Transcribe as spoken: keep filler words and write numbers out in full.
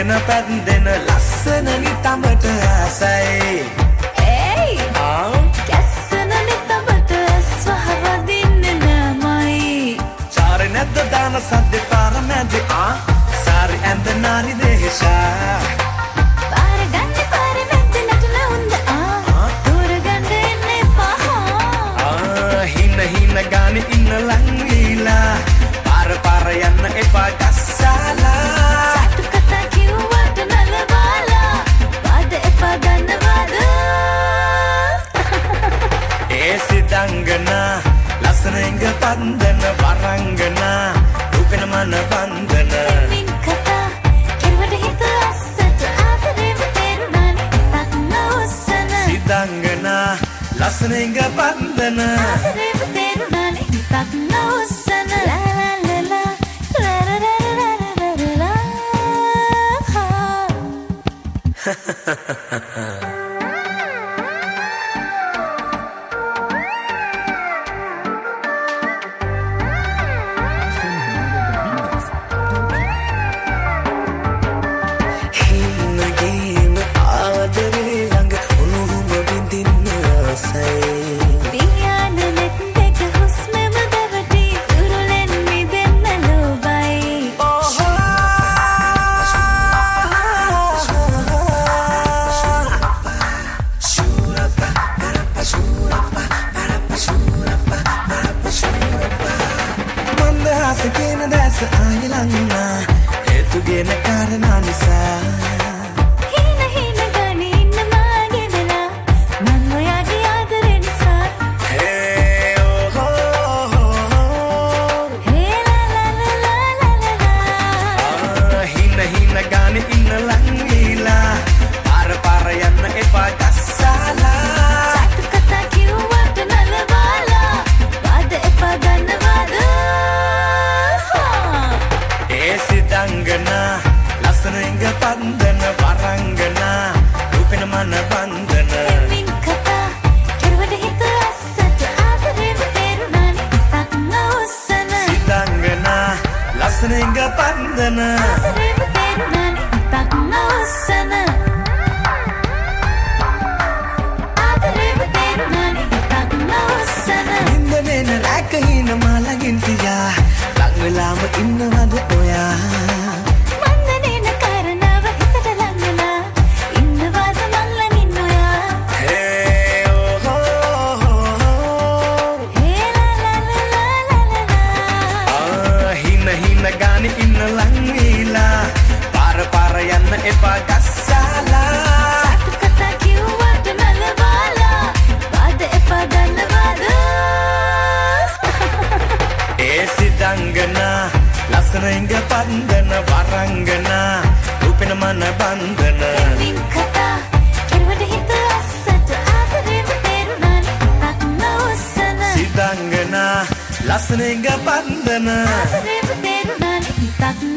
ඇඟෙන පැන්දෙන ලස්සන නිතඹට ආසයි Hey කැස්සන නිතඹට ස්වහවදින්නේ නෑමයි චාරේ නැද්ද දාන සද්දේ පාර මැදේ ආ සාරි ඇඳ නාරි දේශා පාර ගන්නේ පාර මැද්දේ නටන උන්ද ආ දూర ගන්න එන්නේ පහ ආ හින හින ගානේ ඉන්න ලං වීලා පාර පාර යන්න එපා ගස්සලා චටු කතා කිව්වට නලවාලා වාද එපා ගන්නවාද ඒ සිතංගනා ලස්සන එංග පන්දන වරංගනා රූපෙන මන බන්ධන මින් කතා කෙරුවට හිත අස්සට ආදරේම තේරුණානේ තක් නොඋස්සන සිතංගනා ලස්සන එංග පන්දන ආදරේම තේරුණානේ තක් නොඋස්සන ලා ලා ලා ලා ලා ලා ලා ලා ලා හිනගේම ආදරේ ළඟ උණුහුම විඳින්න ආසයි පියාන නෙත් දෙක හුස්මෙම දවටි කුරුලෙන් මිදෙන්න ලෝබයි මන්දහස කියන දැස ආයෙ ළඟනා හේතුගෙන කාරණා නිසා හින හින ගනි ඉන්න මාගේ වෙලා මන් ඔයාගේ ආදරේ නිසා හේ ඕහෝ හේ ලා ලා ලා ලා ලා ලා ආ හින හින ගානේ ඉන්න ලං වීලා පාර පාර යන්න එපා ගස්සලා චටු කතා කිව්වට නලවාලා වාද එපා ගන්නවාද ඒ සිතංගනා ලස්සන එංග පන්දන වරංගනා රූපෙන මන බන්ධන මින් කතා කෙරුවට හිත අස්සට ආදරේම තේරුණානේ තක් නොඋස්සන සිතංගනා ලස්සන එංග පන්දන ආදරේම තේරුණානේ තක් නොඋස්සන ආදරේම තේරුණානේ තක් නොඋස්සන නින්දනේන රැක හින මාළඟින් තියා ලං වෙලාම ඉන්නවද ඔයා මන්දනේන කරනව හිතට ලංගලා ඉන්නවාද මං ළඟින් ඔයා හේ ඕහෝ හේ ලා ලා ලා ලා ලා ලා ආ හින හින ගානේ ඉන්න ලං වීලා පාර පාර යන්න එපා ගස්සලා චටු කතා කිව්වට නලවාලා වාද එපා ගන්නවාද ඒ සිතංගනා ලස්සන එංග පන්දන වරංගනා රූපෙන මන බන්ධන මින් කතා කෙරුවට හිත අස්සට ආදරේම තේරුණානේ තක් නොඋස්සන සිතංගනා ලස්සන එංග පන්දන ආදරේම තේරුණානේ තක්